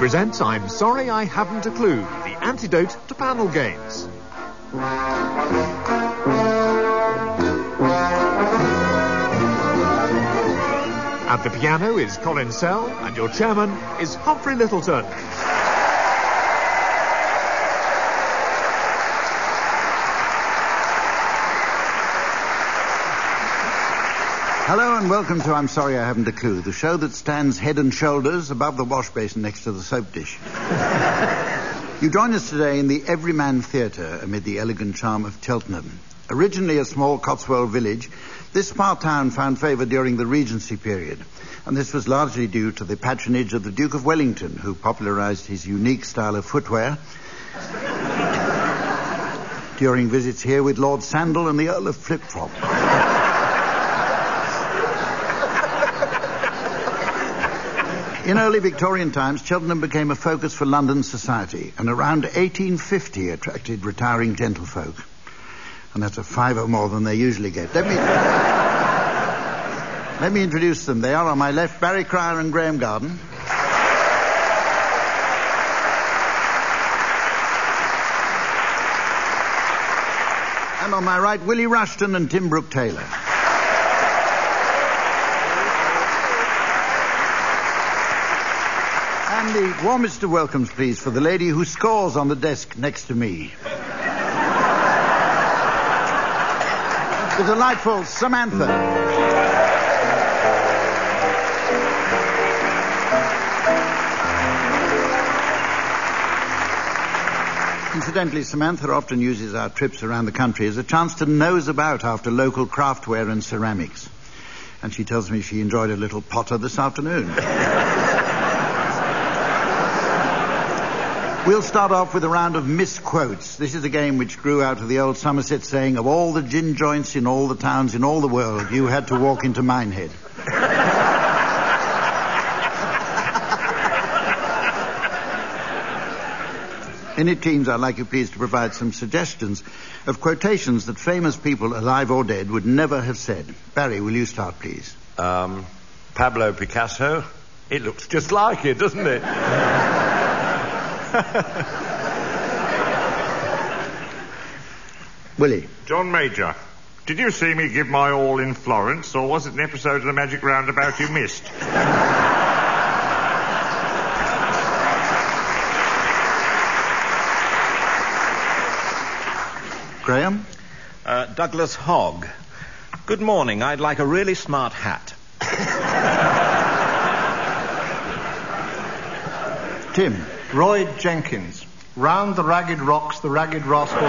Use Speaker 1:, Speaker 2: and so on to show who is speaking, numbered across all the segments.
Speaker 1: presents I'm Sorry I Haven't a Clue, the antidote to panel games. At the piano is Colin Sell, and your chairman is Humphrey Littleton.
Speaker 2: Hello and welcome to I'm Sorry I Haven't a Clue, the show that stands head and shoulders above the wash basin next to the soap dish. You join us today in the Everyman Theatre amid the elegant charm of Cheltenham. Originally a small Cotswold village, this spa town found favour during the Regency period, and this was largely due to the patronage of the Duke of Wellington, who popularised his unique style of footwear during visits here with Lord Sandal and the Earl of Flip-Flop. In early Victorian times, Cheltenham became a focus for London society, and around 1850 attracted retiring gentlefolk. And that's a fiver more than they usually get. Let me introduce them. They are on my left, Barry Cryer and Graham Garden. And on my right, Willie Rushton and Tim Brooke-Taylor. And the warmest of welcomes, please, for the lady who scores on the desk next to me. The delightful Samantha. Incidentally, Samantha often uses our trips around the country as a chance to nose about after local craftware and ceramics. And she tells me she enjoyed a little potter this afternoon. We'll start off with a round of misquotes. This is a game which grew out of the old Somerset saying, of all the gin joints in all the towns in all the world, you had to walk into Minehead. In it, teams, I'd like you please to provide some suggestions of quotations that famous people, alive or dead, would never have said. Barry, will you start, please?
Speaker 3: Pablo Picasso. It looks just like it, doesn't it?
Speaker 2: Willie.
Speaker 4: John Major, did you see me give my all in Florence, or was it an episode of the Magic Roundabout you missed?
Speaker 2: Graham?
Speaker 3: Douglas Hogg. Good morning. I'd like a really smart hat.
Speaker 2: Tim?
Speaker 5: Roy Jenkins. Round the ragged rocks, the ragged rascal...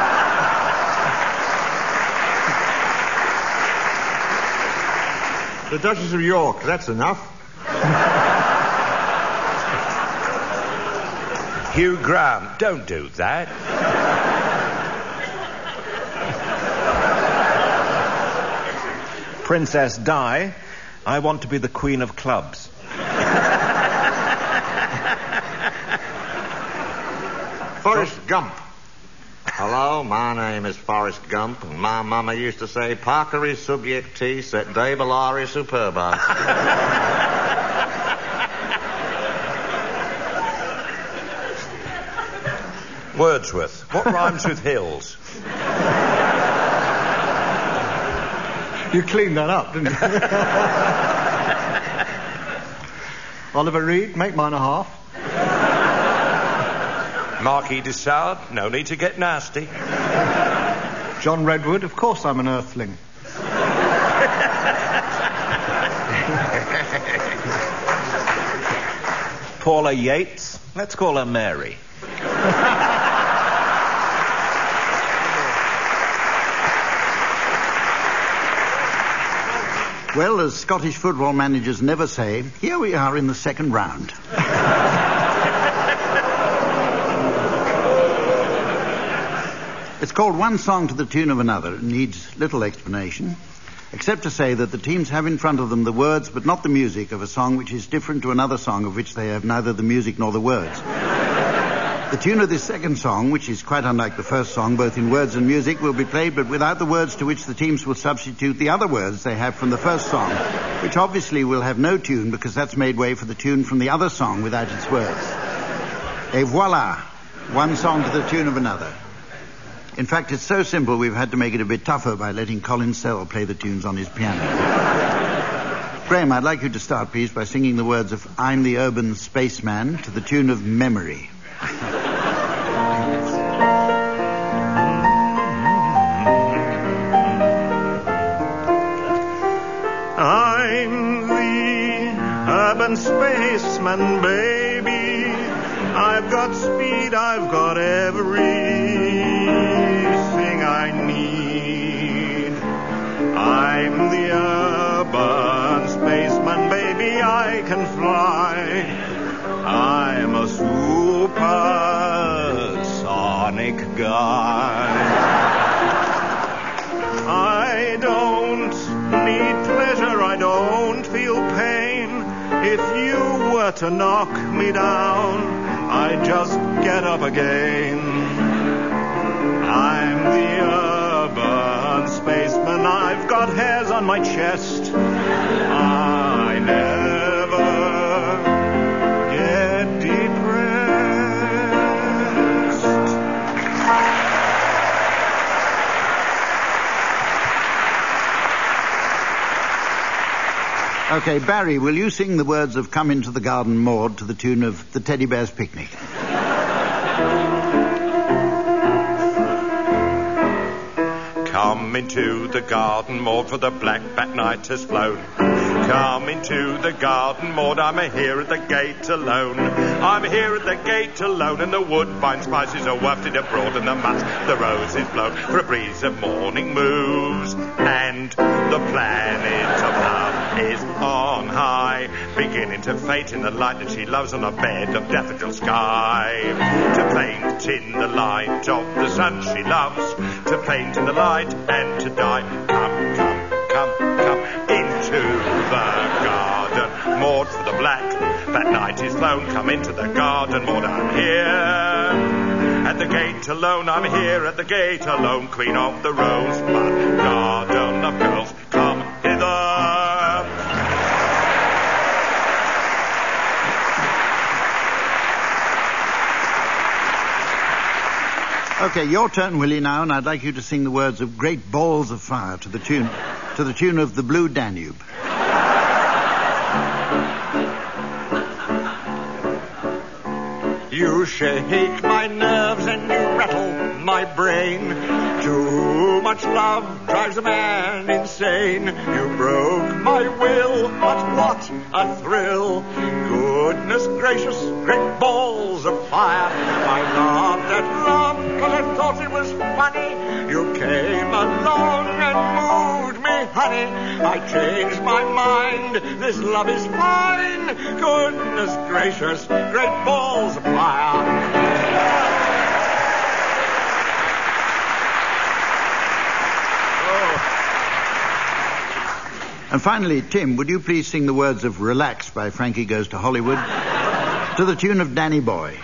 Speaker 4: The Duchess of York, that's enough.
Speaker 3: Hugh Grant, don't do that. Princess Di, I want to be the Queen of Clubs.
Speaker 4: Forrest Gump. Hello, my name is Forrest Gump, and my mama used to say, Parceri subjectis et debellari superbas.
Speaker 3: Wordsworth. What rhymes with hills?
Speaker 5: You cleaned that up, didn't you? Oliver Reed, make mine a half.
Speaker 3: Marquis de Sade, no need to get nasty.
Speaker 5: John Redwood, of course I'm an earthling.
Speaker 3: Paula Yates, let's call her Mary.
Speaker 2: Well, as Scottish football managers never say, here we are in the second round. It's called One Song to the Tune of Another. It needs little explanation, except to say that the teams have in front of them the words but not the music of a song which is different to another song of which they have neither the music nor the words. The tune of this second song, which is quite unlike the first song, both in words and music, will be played but without the words to which the teams will substitute the other words they have from the first song, which obviously will have no tune because that's made way for the tune from the other song without its words. Et voila, one song to the tune of another. In fact, it's so simple we've had to make it a bit tougher by letting Colin Sell play the tunes on his piano. Graham, I'd like you to start, please, by singing the words of I'm the Urban Spaceman to the tune of Memory.
Speaker 3: I'm the urban spaceman, baby. I've got speed, I've got everything I need. I'm the urban spaceman, baby, I can fly. I'm a supersonic guy. I don't need pleasure, I don't feel pain. If you were to knock me down, I just get up again. I'm the urban spaceman. I've got hairs on my chest. I never get depressed.
Speaker 2: Okay, Barry, will you sing the words of Come Into the Garden, Maud, to the tune of The Teddy Bear's Picnic?
Speaker 3: Come into the garden, Maud, for the black bat night has flown. Come into the garden, Maud, I'm here at the gate alone. I'm here at the gate alone, and the woodbine spices are wafted abroad, and the musk, the roses blow, for a breeze of morning moves, and the planet of love is on high, beginning to fade in the light that she loves on a bed of daffodil sky. To paint in the light of the sun she loves, to paint in the light and to die. Come, come, come, come into the garden, Maud, for the black that night is flown. Come into the garden, Maud, I'm here at the gate alone. I'm here at the gate alone, queen of the rosebud garden of girls. Come hither.
Speaker 2: Okay, your turn, Willie, now, and I'd like you to sing the words of Great Balls of Fire to the tune of the Blue Danube.
Speaker 4: You shake my nerves and you rattle my brain. Too much love drives a man insane. You broke my will, but what a thrill. Goodness gracious, great balls of fire. I laughed at love because I thought it was funny. You came along and moved me, honey. I changed my mind, this love is fine. Goodness gracious, great balls of fire.
Speaker 2: And finally, Tim, would you please sing the words of Relax by Frankie Goes to Hollywood to the tune of Danny Boy?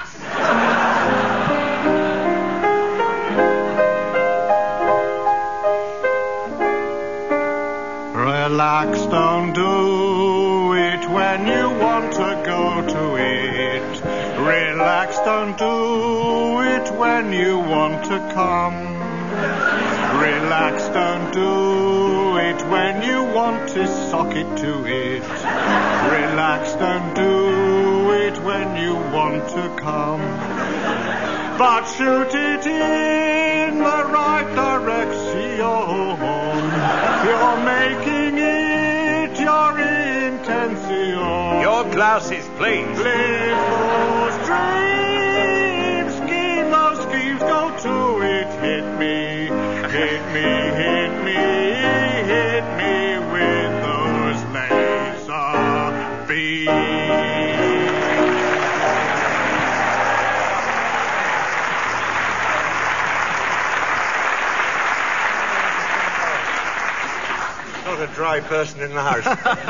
Speaker 5: Relax, don't do it when you want to go to it. Relax, don't do it when you want to come. Relax, don't do it when you want to sock it to it. Relax, don't do it when you want to come. But shoot it in the right direction. You're making it your intention.
Speaker 3: Your glasses, please.
Speaker 5: Live those dreams, scheme those schemes, go to it. Hit me, hit me, hit me, hit me with those laser beams.
Speaker 4: Not a dry person in the house.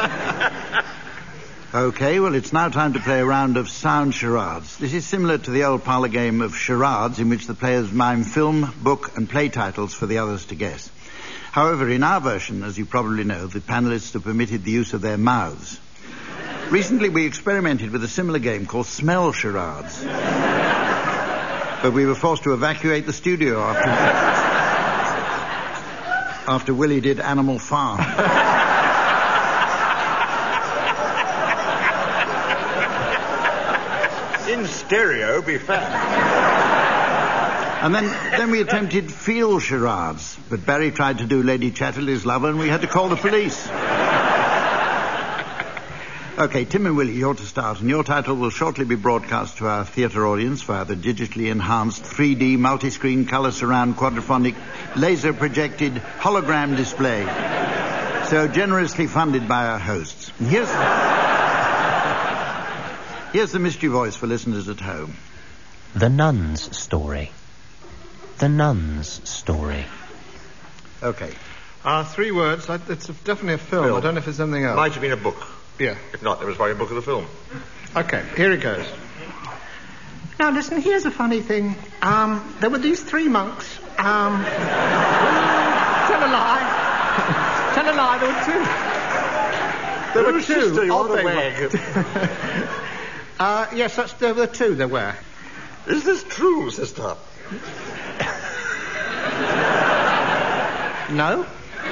Speaker 2: Okay, well, it's now time to play a round of sound charades. This is similar to the old parlour game of charades, in which the players mime film, book, and play titles for the others to guess. However, in our version, as you probably know, the panellists are permitted the use of their mouths. Recently, we experimented with a similar game called smell charades. But we were forced to evacuate the studio after Willie did Animal Farm.
Speaker 4: In stereo, be fair.
Speaker 2: And then we attempted field charades, but Barry tried to do Lady Chatterley's Lover, and we had to call the police. Okay, Tim and Willie, you're to start, and your title will shortly be broadcast to our theatre audience via the digitally enhanced 3D multi-screen colour surround quadraphonic laser projected hologram display, so generously funded by our hosts. And here's the mystery voice for listeners at home.
Speaker 6: The Nun's Story. The Nun's Story.
Speaker 2: Okay.
Speaker 5: 3 words. It's definitely a film. I don't know if there's anything else.
Speaker 4: Might have been a book.
Speaker 5: Yeah.
Speaker 4: If not, there was probably a book of the film.
Speaker 5: Okay, here it goes. Now, listen, here's a funny thing. There were these 3 monks. Tell a lie. Tell a lie, there were 2. There were 2.
Speaker 4: Sister, you're the wag.
Speaker 5: Yes, there were 2 there were.
Speaker 4: Is this true, sister?
Speaker 5: No?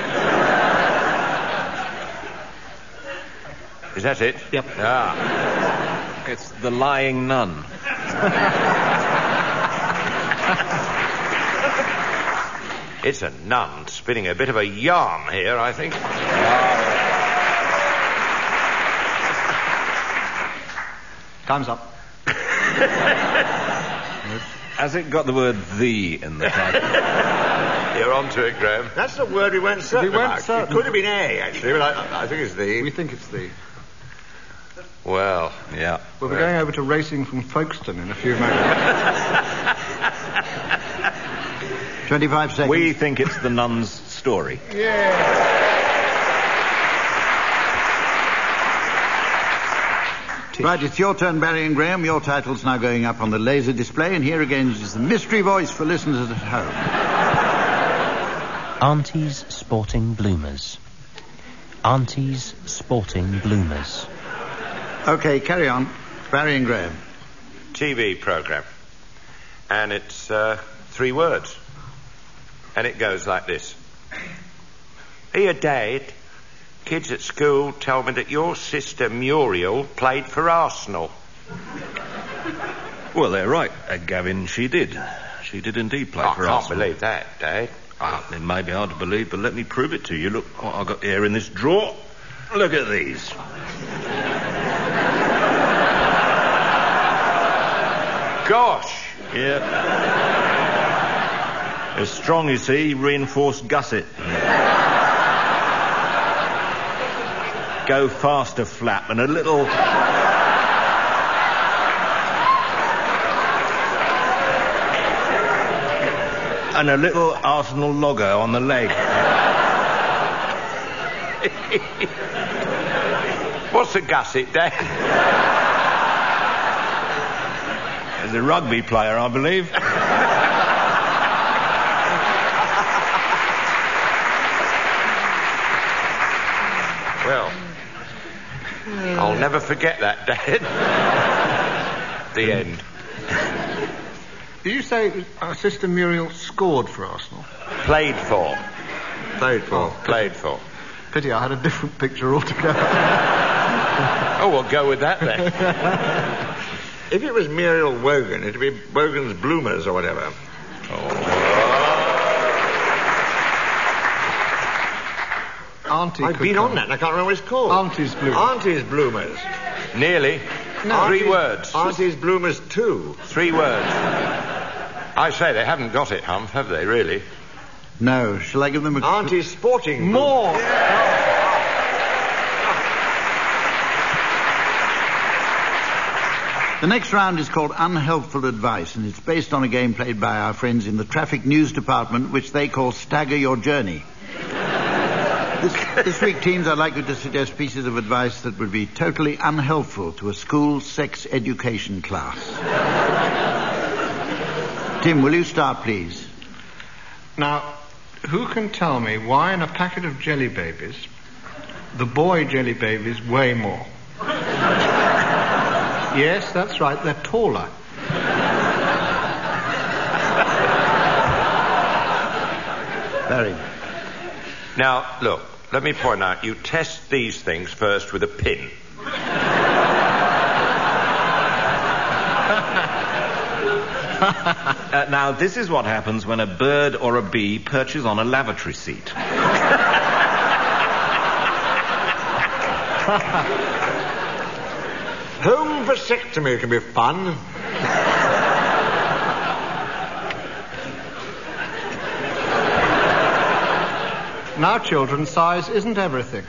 Speaker 3: Is that it?
Speaker 5: Yep.
Speaker 3: Ah.
Speaker 7: It's The Lying Nun.
Speaker 3: It's a nun spinning a bit of a yarn here, I think.
Speaker 5: Time's up.
Speaker 7: Has it got the word "the" in the title?
Speaker 3: You're on to it, Graham.
Speaker 4: That's the word we weren't certain about.
Speaker 5: certain.
Speaker 4: It could have been A, actually, but I think it's the.
Speaker 5: We think it's the...
Speaker 3: Well,
Speaker 7: Yeah.
Speaker 5: We'll be going over to Racing from Folkestone in a few moments.
Speaker 2: 25 seconds.
Speaker 7: We think it's The Nun's Story.
Speaker 2: Right, it's your turn, Barry and Graham. Your title's now going up on the laser display, and here again is the mystery voice for listeners at home.
Speaker 6: Auntie's Sporting Bloomers. Auntie's Sporting Bloomers.
Speaker 2: Okay, carry on. Barry and Graham.
Speaker 3: TV programme. And it's 3 words. And it goes like this. Here, Dad. Kids at school tell me that your sister Muriel played for Arsenal.
Speaker 7: Well, they're right, Gavin. She did. She did indeed play for
Speaker 3: I
Speaker 7: Arsenal.
Speaker 3: can't believe that, Dad.
Speaker 7: It may be hard to believe, but let me prove it to you. Look what I've got here in this drawer. Look at these.
Speaker 3: Gosh.
Speaker 7: Yeah. They're strong, you see, reinforced gusset. Go faster flap and a little... and a little Arsenal logo on the leg.
Speaker 3: What's a gusset, Dad?
Speaker 7: As a rugby player, I believe.
Speaker 3: Well, I'll never forget that, Dad. The end.
Speaker 5: Did you say Sister Muriel scored for Arsenal?
Speaker 3: Played for.
Speaker 4: Played for.
Speaker 3: Played for.
Speaker 5: Pity I had a different picture altogether.
Speaker 3: Oh, we'll go with that then.
Speaker 4: If it was Muriel Wogan, it'd be Wogan's Bloomers or whatever.
Speaker 5: Auntie
Speaker 4: I've been on that and I can't remember what it's called.
Speaker 5: Auntie's Bloomers.
Speaker 4: Auntie's Bloomers.
Speaker 3: Nearly.
Speaker 4: No.
Speaker 3: 3 words.
Speaker 4: Auntie's Bloomers 2.
Speaker 3: 3 words. I say, they haven't got it, Humph, have they, really?
Speaker 2: No, shall I give them a...
Speaker 4: Auntie's Sporting
Speaker 5: More!
Speaker 2: The next round is called Unhelpful Advice, and it's based on a game played by our friends in the Traffic News Department, which they call Stagger Your Journey. This week, teams, I'd like you to suggest pieces of advice that would be totally unhelpful to a school sex education class. Tim, will you start, please?
Speaker 5: Now, who can tell me why in a packet of Jelly Babies, the boy Jelly Babies weigh more? Yes, that's right, they're taller.
Speaker 2: Barry.
Speaker 3: Now, look, let me point out, you test these things first with a pin.
Speaker 7: Now, this is what happens when a bird or a bee perches on a lavatory seat.
Speaker 4: Home vasectomy can be fun.
Speaker 5: Now, children, size isn't everything.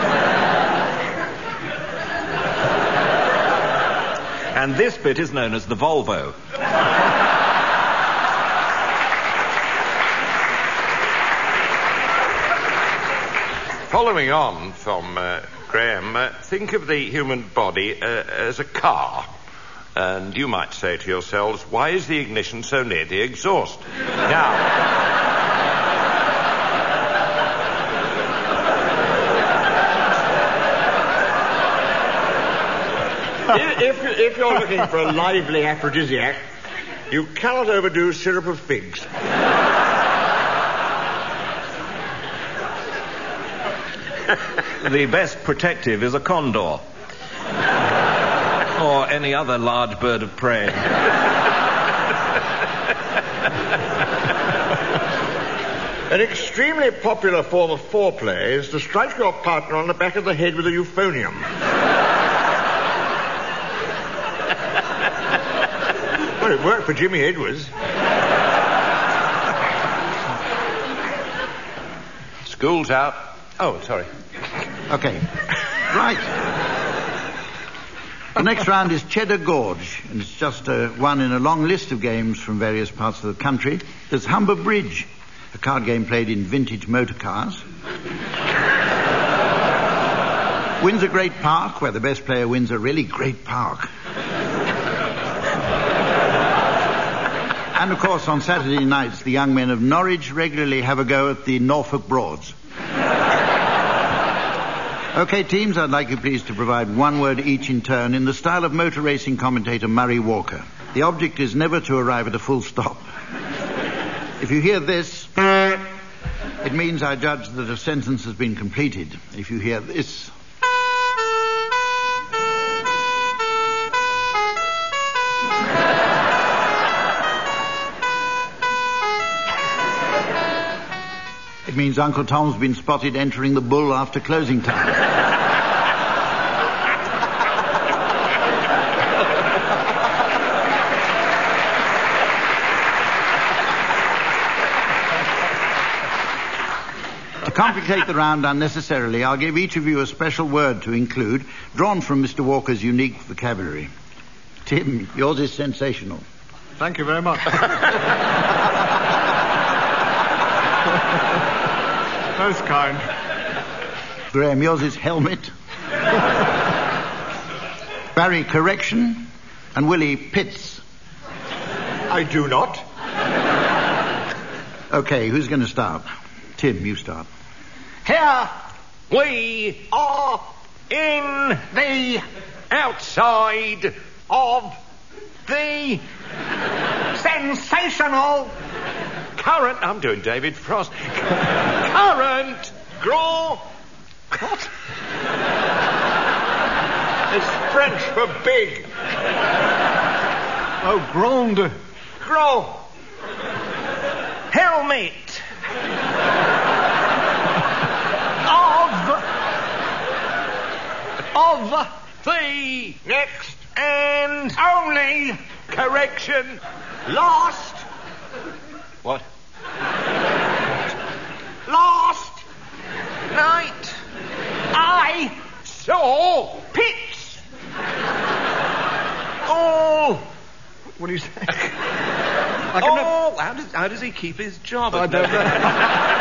Speaker 7: And this bit is known as the Volvo.
Speaker 3: Following on from Graham, think of the human body as a car. And you might say to yourselves, why is the ignition so near the exhaust? Now...
Speaker 4: If you're looking for a lively aphrodisiac, you cannot overdo syrup of figs.
Speaker 7: The best protective is a condor. Or any other large bird of prey.
Speaker 4: An extremely popular form of foreplay is to strike your partner on the back of the head with a euphonium. Well, it worked for Jimmy Edwards.
Speaker 3: School's out. Oh, sorry.
Speaker 2: Okay. Right. The next round is Cheddar Gorge, and it's just one in a long list of games from various parts of the country. There's Humber Bridge, a card game played in vintage motor cars. Windsor Great Park, where the best player wins a really great park. And, of course, on Saturday nights, the young men of Norwich regularly have a go at the Norfolk Broads. OK, teams, I'd like you please to provide one word each in turn in the style of motor racing commentator Murray Walker. The object is never to arrive at a full stop. If you hear this, it means I judge that a sentence has been completed. If you hear this... it means Uncle Tom's been spotted entering the bull after closing time. To complicate the round unnecessarily, I'll give each of you a special word to include, drawn from Mr. Walker's unique vocabulary. Tim, yours is sensational.
Speaker 5: Thank you very much. Most kind.
Speaker 2: Graham, yours is helmet. Barry, correction. And Willie, pits.
Speaker 4: I do not.
Speaker 2: Okay, who's going to start? Tim, you start.
Speaker 3: Here we are in the outside of the sensational current. I'm doing David Frost. Current Grand. What?
Speaker 4: It's French for big.
Speaker 5: Oh, grande.
Speaker 4: Grand.
Speaker 3: Helmet. Of the
Speaker 4: Next.
Speaker 3: and only correction
Speaker 4: Last.
Speaker 3: what?
Speaker 4: Last
Speaker 3: Night I saw pits all
Speaker 5: What do you say?
Speaker 7: Oh, how does he keep his job?
Speaker 5: I don't know.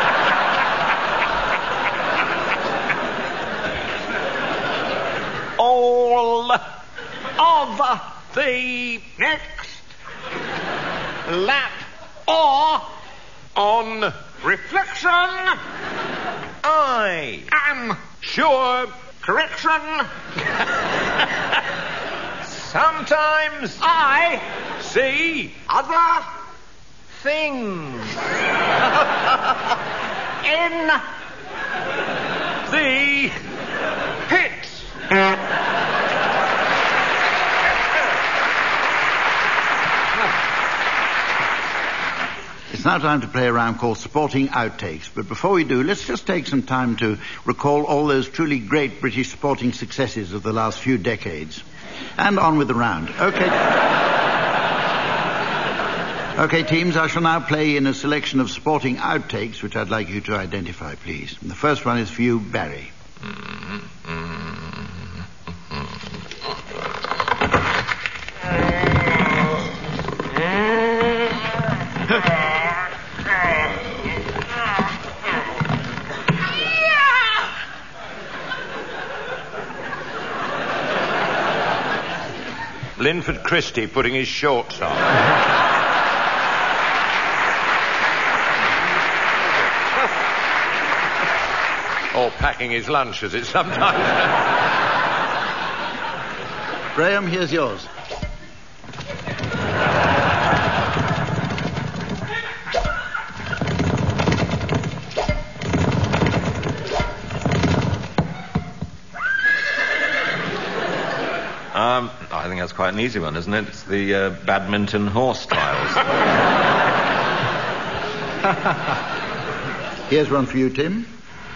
Speaker 3: all of the
Speaker 4: next
Speaker 3: lap or on
Speaker 4: reflection
Speaker 3: I
Speaker 4: am
Speaker 3: sure
Speaker 4: correction.
Speaker 3: sometimes
Speaker 4: I
Speaker 3: see
Speaker 4: other
Speaker 3: things
Speaker 4: in the pit.
Speaker 2: It's now time to play a round called Sporting Outtakes. But before we do, let's just take some time to recall all those truly great British sporting successes of the last few decades. And on with the round. Okay, teams, I shall now play in a selection of sporting outtakes, which I'd like you to identify, please. And the first one is for you, Barry.
Speaker 3: Linford Christie putting his shorts on. Or packing his lunch, as it's sometimes.
Speaker 2: Graham, here's yours.
Speaker 7: I think that's quite an easy one, isn't it? It's the badminton horse trials.
Speaker 2: Here's one for you, Tim.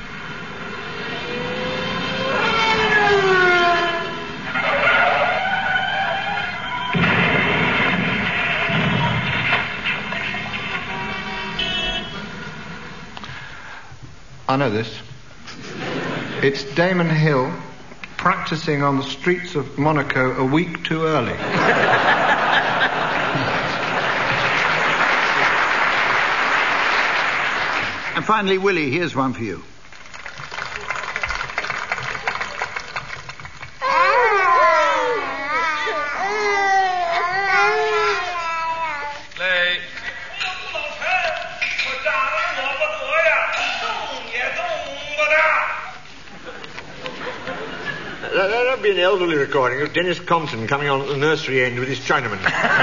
Speaker 5: I know this. It's Damon Hill practicing on the streets of Monaco a week too early.
Speaker 2: And finally, Willie, here's one for you.
Speaker 4: That'd be an elderly recording of Dennis Compton coming on at the nursery end with his Chinaman.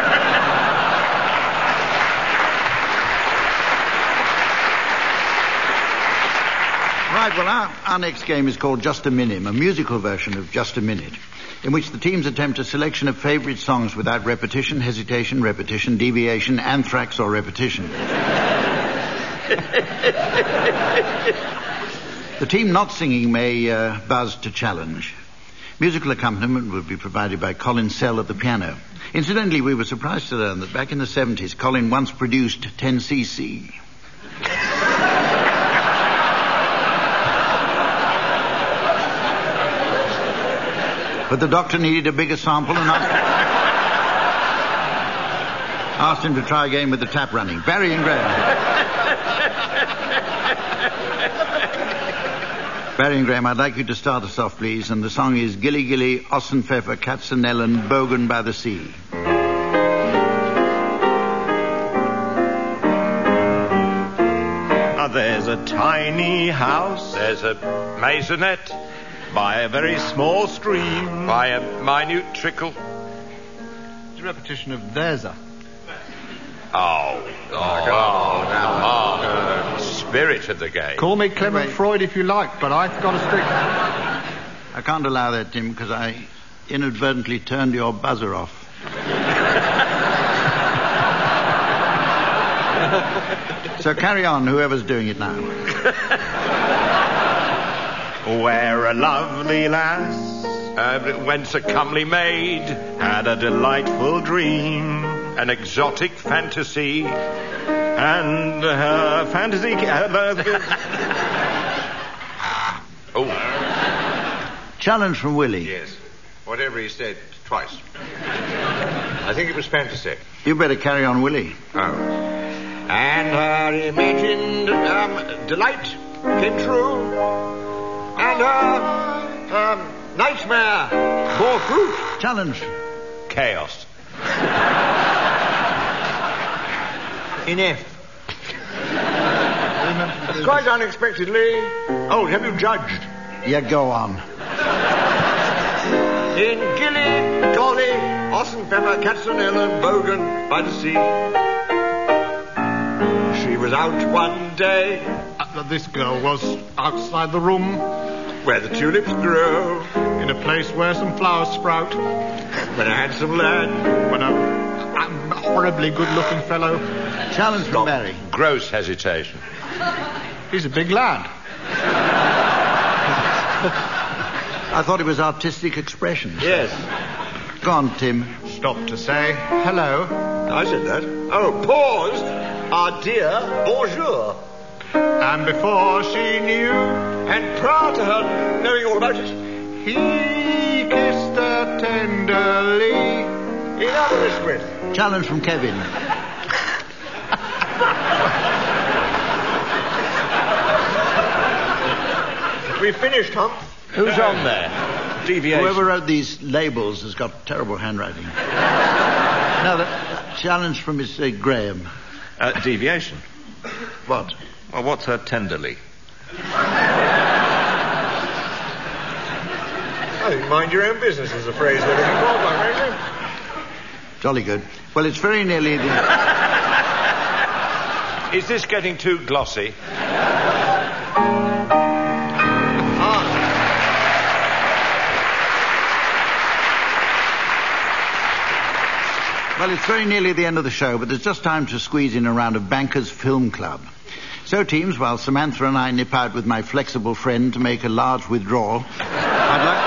Speaker 2: Right, well, our next game is called Just a Minute, a musical version of Just a Minute, in which the teams attempt a selection of favourite songs without repetition, hesitation, repetition, deviation, anthrax, or repetition. The team not singing may buzz to challenge. Musical accompaniment will be provided by Colin Sell at the piano. Incidentally, we were surprised to learn that back in the 70s, Colin once produced 10cc. But the doctor needed a bigger sample and asked him to try again with the tap running. Barry and Graham. Barry and Graham, I'd like you to start us off, please, and the song is Gilly Gilly, Ossenpfeffer, Katzenellen, Bogen by the Sea.
Speaker 7: There's a tiny house,
Speaker 3: There's a maisonette
Speaker 7: by a very small stream,
Speaker 3: by a minute trickle.
Speaker 5: It's a repetition of There's a.
Speaker 3: Spirit of the game.
Speaker 5: Call me Clement Freud if you like, but I've got to stick.
Speaker 2: I can't allow that, Tim, because I inadvertently turned your buzzer off. So carry on, whoever's doing it now.
Speaker 7: where a lovely lass
Speaker 3: whence a comely maid
Speaker 7: had a delightful dream,
Speaker 3: an exotic fantasy,
Speaker 7: and her fantasy...
Speaker 2: Challenge from Willie.
Speaker 4: Yes. Whatever he said twice. I think it was fantasy.
Speaker 2: You better carry on, Willie.
Speaker 4: Oh. And her imagined delight came true. And her nightmare bore fruit.
Speaker 2: Challenge.
Speaker 3: chaos.
Speaker 4: In F. Quite unexpectedly. Oh, have you judged?
Speaker 2: Yeah, go on.
Speaker 4: In Gilly, Dolly, Ossenpfeffer, Katzenellen, Bogen by the sea. She was out one day.
Speaker 5: that this girl was outside the room,
Speaker 4: Where the tulips grow.
Speaker 5: in a place where some flowers sprout,
Speaker 4: When a handsome lad.
Speaker 5: when a horribly good-looking fellow.
Speaker 2: Challenge from Barry.
Speaker 3: Gross hesitation.
Speaker 5: He's a big lad.
Speaker 2: I thought it was artistic expression.
Speaker 4: Yes.
Speaker 2: Go on, Tim.
Speaker 5: Stopped to say hello.
Speaker 4: I said that. Oh, paused. Our dear bonjour.
Speaker 5: And before she knew,
Speaker 4: And prior to her knowing all about it,
Speaker 5: he kissed her tenderly.
Speaker 4: in Aberystwyth.
Speaker 2: Challenge from Kevin.
Speaker 4: We finished, Hump.
Speaker 7: Who's on there? Deviation.
Speaker 2: Whoever wrote these labels has got terrible handwriting. No, the challenge from is Graham.
Speaker 7: Deviation.
Speaker 2: What?
Speaker 7: Well, what's her tenderly?
Speaker 4: I think mind your own business is the phrase we're looking for, Black Ranger.
Speaker 2: Jolly good. Well, it's very nearly the...
Speaker 3: Is this getting too glossy?
Speaker 2: Well, it's very nearly the end of the show, but there's just time to squeeze in a round of Bankers Film Club. So, teams, while Samantha and I nip out with my flexible friend to make a large withdrawal, I'd like...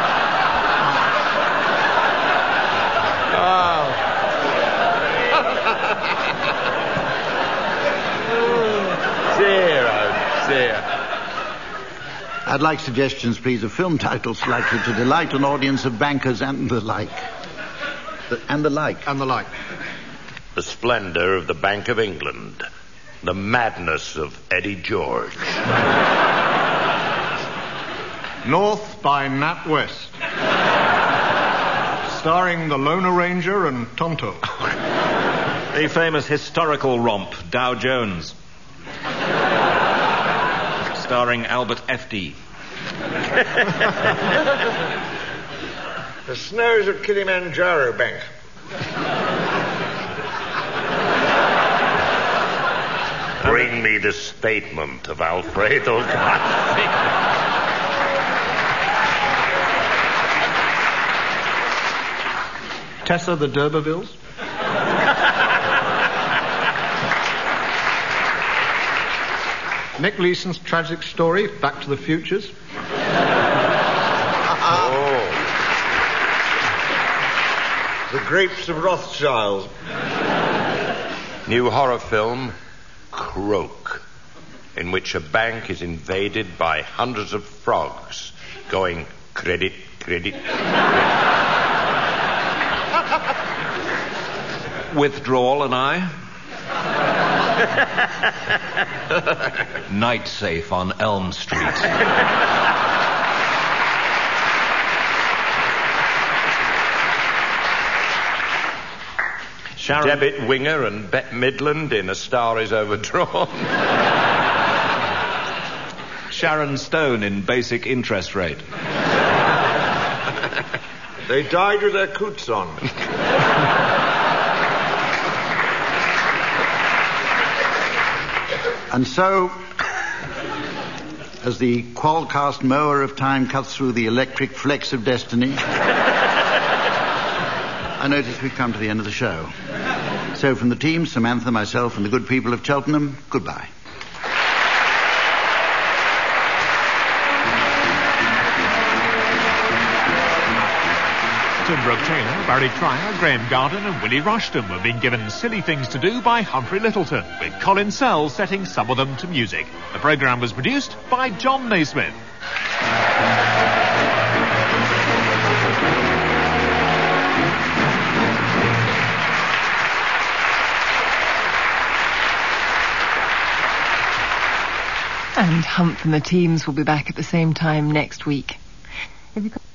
Speaker 2: I'd like suggestions, please, of film titles likely to delight an audience of bankers and the like. And the like.
Speaker 5: and the like.
Speaker 3: The splendour of the Bank of England. The madness of Eddie George.
Speaker 5: North by Nat West. Starring the Lone Ranger and Tonto.
Speaker 7: The famous historical romp, Dow Jones. Starring Albert F.D.
Speaker 4: The snows of Kilimanjaro Bank.
Speaker 3: Bring me the statement of Alfredo Garcia.
Speaker 5: Tessa the D'Urbervilles. Nick Leeson's tragic story, Back to the Futures.
Speaker 4: The Grapes of Rothschild.
Speaker 3: New horror film, Croak, in which a bank is invaded by hundreds of frogs going credit, credit.
Speaker 7: Withdrawal and I. Night Safe on Elm Street.
Speaker 3: Debit Winger and Bette Midland in A Star Is Overdrawn.
Speaker 7: Sharon Stone in Basic Interest Rate.
Speaker 4: They died with their coots on.
Speaker 2: And so, as the Qualcast mower of time cuts through the electric flex of destiny, I notice we've come to the end of the show. So from the team, Samantha, myself, and the good people of Cheltenham, goodbye.
Speaker 1: Tim Brooke-Taylor, Barry Cryer, Graham Garden and Willie Rushton were being given Silly Things to Do by Humphrey Littleton, with Colin Sell setting some of them to music. The programme was produced by John Naismith.
Speaker 8: And Hump and the teams will be back at the same time next week. Have you got